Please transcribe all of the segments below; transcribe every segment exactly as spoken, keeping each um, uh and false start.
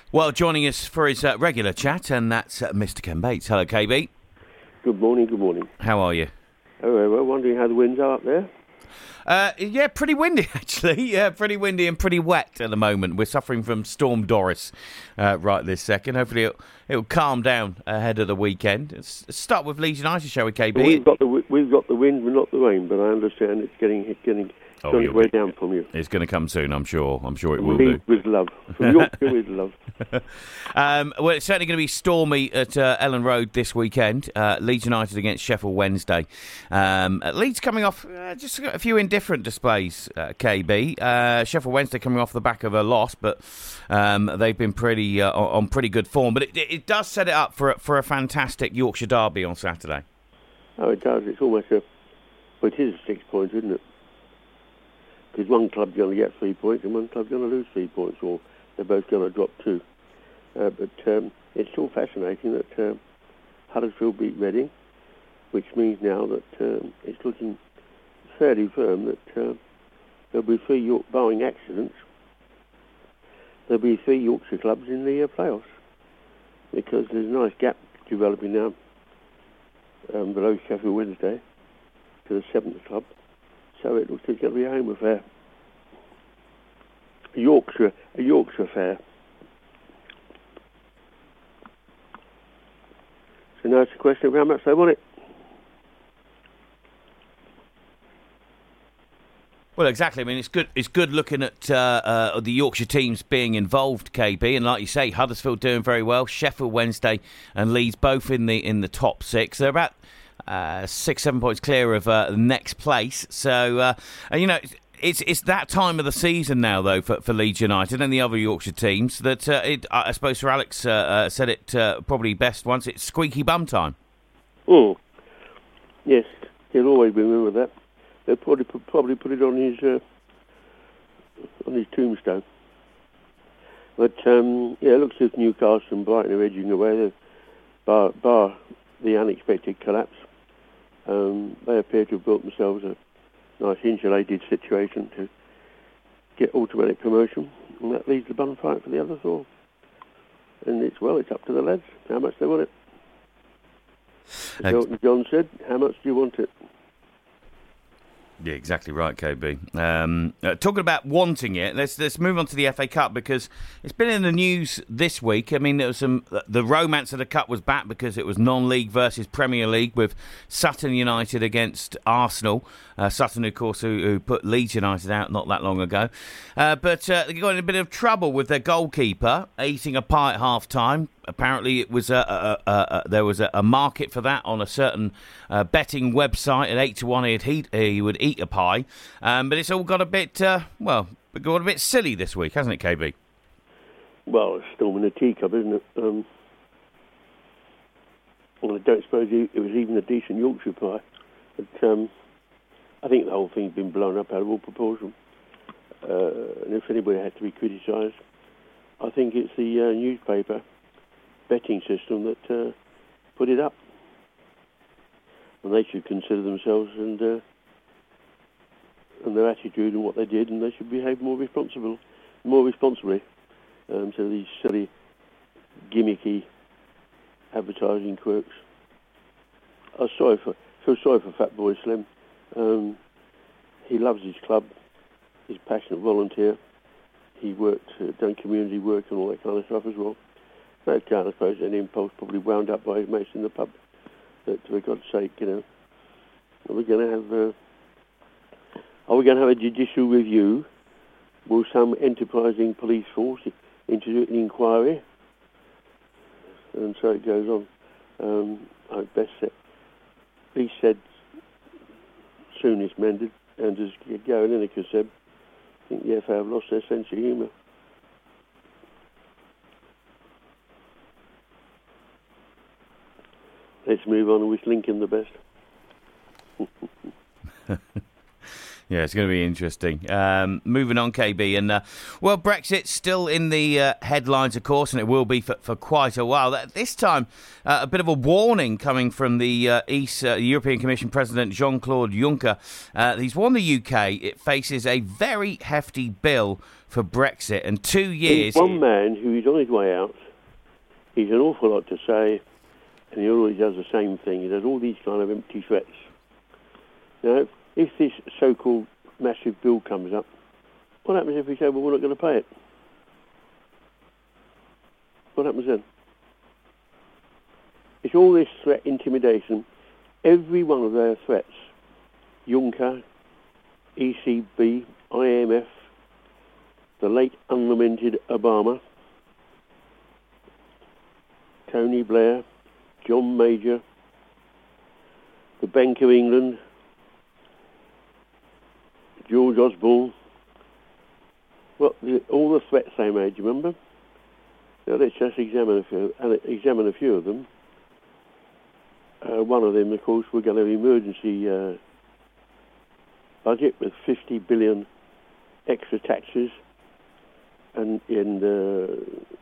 Well, joining us for his uh, regular chat, and that's uh, Mister Ken Bates. Hello, K B. Good morning, good morning. How are you? Oh, well, we're wondering how the winds are up there. Uh, yeah, pretty windy, actually. Yeah, pretty windy and pretty wet at the moment. We're suffering from Storm Doris uh, right this second. Hopefully it'll, it'll calm down ahead of the weekend. Let's start with Leeds United, shall we, K B? Well, we've got the we've got the wind, but not the rain. But I understand it's getting it's getting Oh, going you'll way be- down from you. It's going to come soon, I'm sure. I'm sure it will Leeds do. with love. From Yorkshire with love. Um, well, it's certainly going to be stormy at uh, Ellen Road this weekend. Uh, Leeds United against Sheffield Wednesday. Um, Leeds coming off uh, just a few indifferent displays, uh, K B. Uh, Sheffield Wednesday coming off the back of a loss, but um, they've been pretty uh, on pretty good form. But it, it does set it up for, a- for a fantastic Yorkshire derby on Saturday. Oh, it does. It's almost a. Well, it is a six points, isn't it? Because one club's going to get three points and one club's going to lose three points, or they're both going to drop two. Uh, but um, it's still fascinating that um, Huddersfield beat Reading, which means now that um, it's looking fairly firm that uh, there'll be three, York, barring accidents, there'll be three Yorkshire clubs in the uh, playoffs, because there's a nice gap developing now um, below Sheffield Wednesday to the seventh club. So it looks like it's going to be a home affair. A Yorkshire, a Yorkshire affair. So now it's a question of how much they want it. Well, exactly. I mean, it's good. It's good looking at uh, uh, the Yorkshire teams being involved, K B, and like you say, Huddersfield doing very well. Sheffield Wednesday and Leeds both in the in the top six. They're about uh, six, seven points clear of uh, the next place. So, uh, and, you know, it's it's that time of the season now, though, for, for Leeds United and the other Yorkshire teams that uh, it, I suppose Sir Alex uh, uh, said it uh, probably best once. It's squeaky bum time. Oh, yes, he'll always remember that. They'll probably put, probably put it on his uh, on his tombstone. But um, yeah, it looks as if Newcastle and Brighton are edging away, bar, bar the unexpected collapse. Um, they appear to have built themselves a nice insulated situation to get automatic promotion, and that leaves the bun fight for the other four. And it's well, it's up to the lads how much they want it. As Elton John said, "How much do you want it?" Yeah, exactly right, K B. Um, uh, talking about wanting it, let's let's move on to the F A Cup, because it's been in the news this week. I mean, there was some the romance of the Cup was back because it was non-league versus Premier League with Sutton United against Arsenal. Uh, Sutton, of course, who, who put Leeds United out not that long ago. Uh, but uh, they got in a bit of trouble with their goalkeeper eating a pie at half time. Apparently, it was a, a, a, a, there was a, a market for that on a certain uh, betting website. At eight to one, he'd eat, he would eat a pie. Um, but it's all got a bit, uh, well, it got a bit silly this week, hasn't it, K B? Well, it's storm in a teacup, isn't it? Um, well, I don't suppose it was even a decent Yorkshire pie. But um, I think the whole thing's been blown up out of all proportion. Uh, and if anybody had to be criticised, I think it's the uh, newspaper betting system that uh, put it up. And they should consider themselves and uh, and their attitude and what they did, and they should behave more responsible, more responsibly um, to these silly, gimmicky advertising quirks. I was sorry for, so sorry for Fat Boy Slim. Um, he loves his club. He's a passionate volunteer. He worked, uh, done community work and all that kind of stuff as well. That kind of, I suppose, an impulse probably wound up by his mates in the pub. That, for God's sake, you know, are we going to have, uh, are we going to have a judicial review? Will some enterprising police force institute an inquiry? And so it goes on. Um, I best said, he said, soon it's mended, and as Gary Lineker said, I think the F A have lost their sense of humour. Let's move on and wish Lincoln the best. Yeah, it's going to be interesting. Um, moving on, K B, and uh, well, Brexit's still in the uh, headlines, of course, and it will be for, for quite a while. This time, uh, a bit of a warning coming from the uh, East uh, European Commission President Jean-Claude Juncker. Uh, he's warned the U K it faces a very hefty bill for Brexit, and two years. He's one man who is on his way out. He's an awful lot to say, and he always does the same thing. He does all these kind of empty threats. Now, if this so-called massive bill comes up, what happens if we say, well, we're not going to pay it? What happens then? It's all this threat, intimidation. Every one of their threats, Juncker, E C B, I M F, the late unlamented Obama, Tony Blair, John Major, the Bank of England, George Osborne, well, the, all the threats they made, you remember? Now let's just examine a few, uh, examine a few of them. Uh, one of them, of course, we're going to have an emergency uh, budget with fifty billion extra taxes and in uh,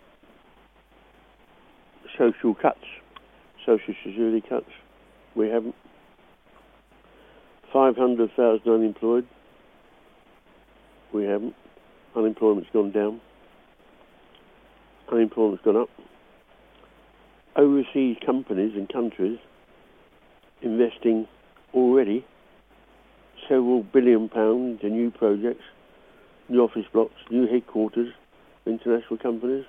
social cuts, social security cuts. We haven't. five hundred thousand unemployed. We haven't. Unemployment's gone down. Unemployment's gone up. Overseas companies and countries investing already several billion pounds into new projects, new office blocks, new headquarters, international companies.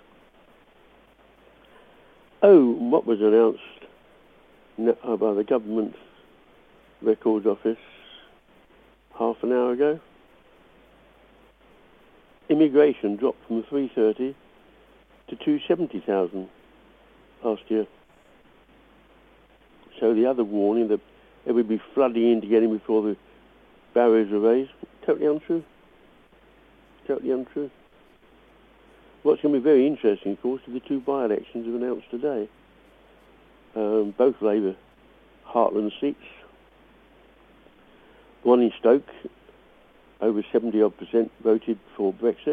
Oh, what was announced by the government records office half an hour ago? Immigration dropped from three hundred thirty to two hundred seventy thousand last year. So the other warning that they would be flooding in to get in before the barriers are raised, totally untrue. Totally untrue. What's going to be very interesting, of course, are the two by-elections have announced today. Um, both Labour heartland seats. One in Stoke, over seventy odd percent voted for Brexit.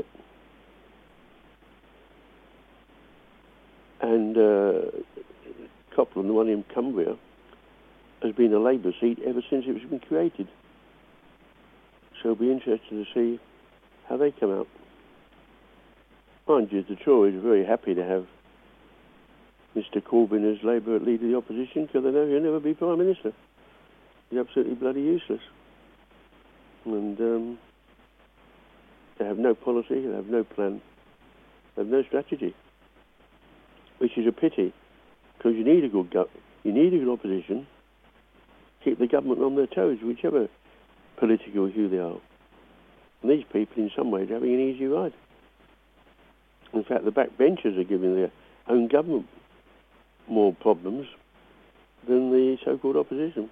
And uh, Copland, the one in Cumbria, has been a Labour seat ever since it was been created. So it'll be interesting to see how they come out. Mind you, the Tories are very happy to have Mister Corbyn as Labour leader of the opposition because they know he'll never be Prime Minister. He's absolutely bloody useless. And um, they have no policy, they have no plan, they have no strategy. Which is a pity, because you need a good go- you need a good opposition, keep the government on their toes, whichever political hue they are. And these people, in some ways, are having an easy ride. In fact, the backbenchers are giving their own government more problems than the so-called opposition.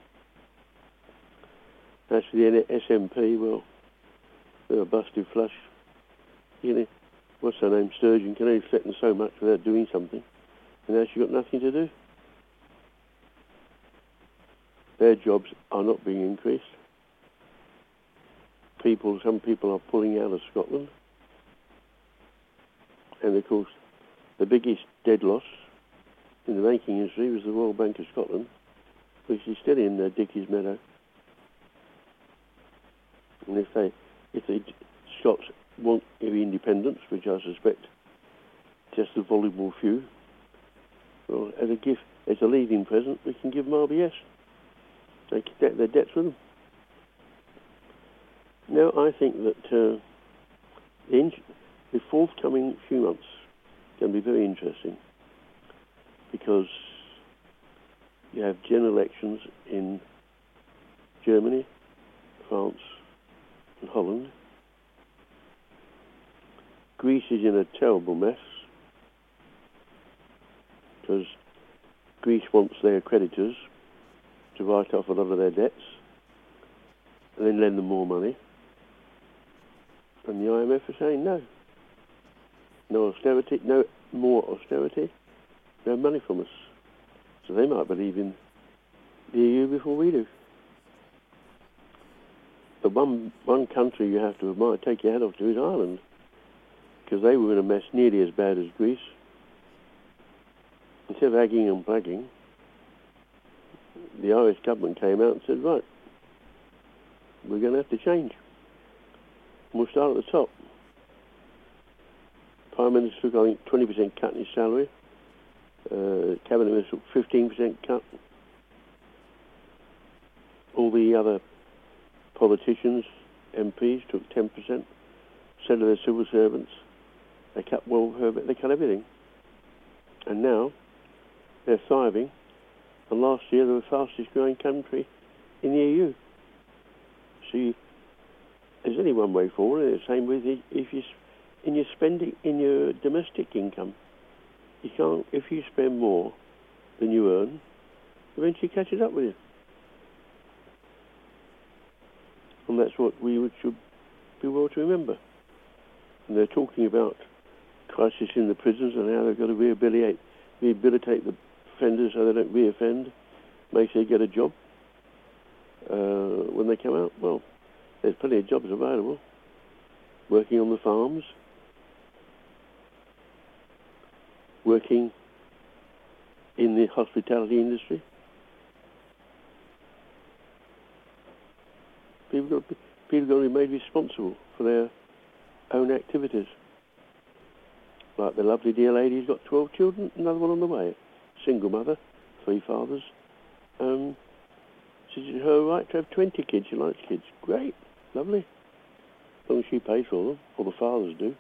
As for the S N P, well, they're a busted flush. You know, what's her name, Sturgeon, can only threaten so much without doing something. And now she's got nothing to do. Their jobs are not being increased. People, some people are pulling out of Scotland. And of course, the biggest dead loss in the banking industry was the Royal Bank of Scotland, which is still in uh, Dickie's Meadow. And if they, if the Scots want their independence, which I suspect just a voluble few, well, as a gift, as a leaving present, we can give them R B S. They can debt their debts with them. Now, I think that uh, the, in- the forthcoming few months can be very interesting because you have general elections in Germany, France, and Holland. Greece is in a terrible mess because Greece wants their creditors to write off a lot of their debts and then lend them more money. And the I M F are saying no. No austerity, no more austerity, no money from us. So they might believe in the E U before we do. the one one country you have to admire, take your hat off to, is Ireland, because they were in a mess nearly as bad as Greece. Instead of agging and plaguing, the Irish government came out and said, right, we're going to have to change. And we'll start at the top. Prime Minister took, I think, twenty percent cut in his salary. Uh, Cabinet Minister took fifteen percent cut. All the other politicians, M Ps, took ten percent. So did their civil servants. They cut welfare, they cut everything. And now they're thriving. And last year they were the fastest growing country in the E U. So you, there's only one way forward, and it's the same with it, if you in your spending, in your domestic income. You can't, if you spend more than you earn, eventually catches up with you. And that's what we would, should be well to remember. And they're talking about crisis in the prisons and how they've got to rehabilitate, rehabilitate the offenders so they don't re-offend, make sure they get a job uh, when they come out. Well, there's plenty of jobs available. Working on the farms, working in the hospitality industry. People got, people got to be made responsible for their own activities. Like the lovely dear lady who's got twelve children, another one on the way. Single mother, three fathers. Um, it's her right to have twenty kids. She likes kids. Great, lovely. As long as she pays for them, or the fathers do.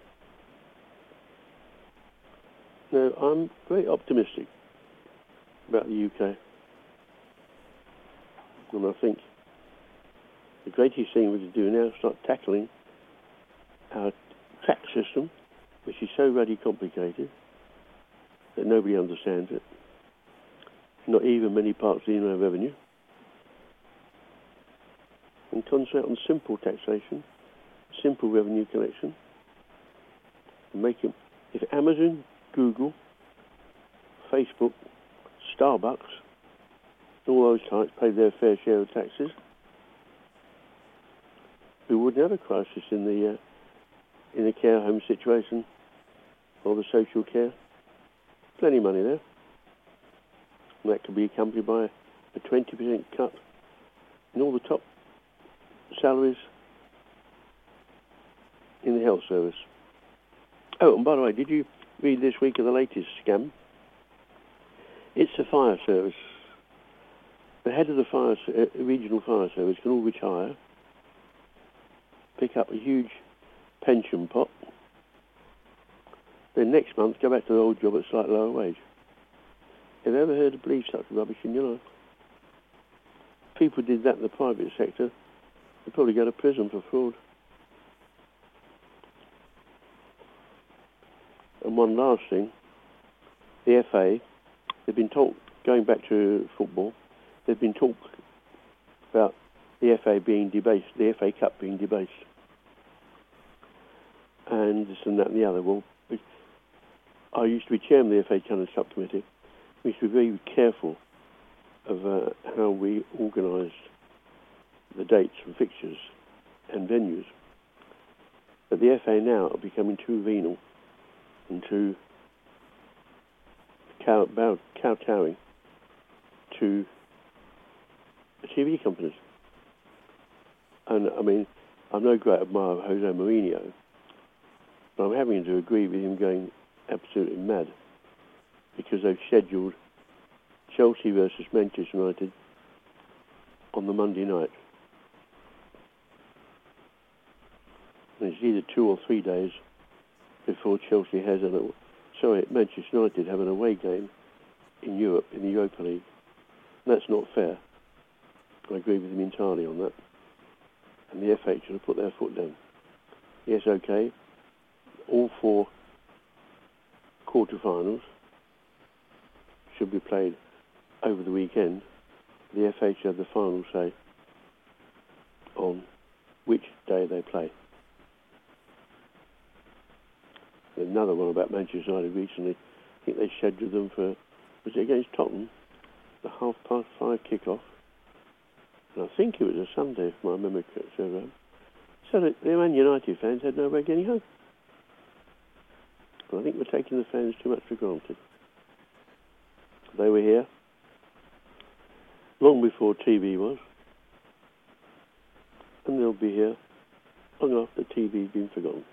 No, I'm very optimistic about the U K. And I think the greatest thing we can do now is start tackling our tax system, which is so radically complicated that nobody understands it. Not even many parts of the Inland Revenue. And concentrate on simple taxation, simple revenue collection. And make it, if Amazon, Google, Facebook, Starbucks, all those types pay their fair share of taxes, we wouldn't have a crisis in the uh, in the care home situation or the social care. Plenty of money there. And that could be accompanied by a twenty percent cut in all the top salaries in the health service. Oh, and by the way, did you read this week of the latest scam? It's the fire service. The head of the fire uh, regional fire service can all retire, pick up a huge pension pot, then next month go back to the old job at slightly lower wage. Have you ever heard of believe such rubbish in your life? If people did that in the private sector, they'd probably go to prison for fraud. And one last thing, the F A, they've been talk, going back to football, they've been talk about the F A being debased, the F A Cup being debased. And this and that and the other. Well, I used to be chairman of the F A Challenge Subcommittee. We used to be very careful of uh, how we organised the dates and fixtures and venues. But the F A now are becoming too venal and too cow, bow, kowtowing to the T V companies. And I mean, I'm no great admirer of Jose Mourinho, but I'm having to agree with him going absolutely mad because they've scheduled Chelsea versus Manchester United on the Monday night. And it's either two or three days before Chelsea has an, sorry, Manchester United have an away game in Europe, in the Europa League. And that's not fair. I agree with him entirely on that. And the F A should have put their foot down. Yes, okay, all four quarter-finals should be played over the weekend. The F A should have the final say on which day they play. Another one about Manchester United recently. I think they scheduled them for, was it against Tottenham? The half past five kick-off. And I think it was a Sunday, if my memory serves right. So the, the Man United fans had no way of getting home. But I think we're taking the fans too much for granted. They were here long before T V was, and they'll be here long after T V's been forgotten.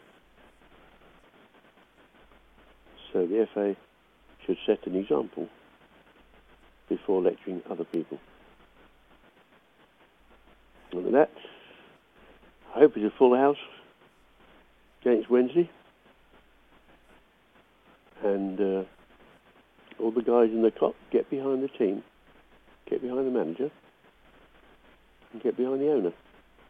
So the F A should set an example before lecturing other people. And with that, I hope it's a full house against Wednesday. And uh, all the guys in the cop get behind the team, get behind the manager, and get behind the owner.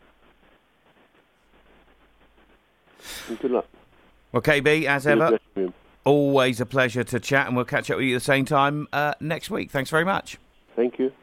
And good luck. Well, K B, as ever, always a pleasure to chat, and we'll catch up with you at the same time uh, next week. Thanks very much. Thank you.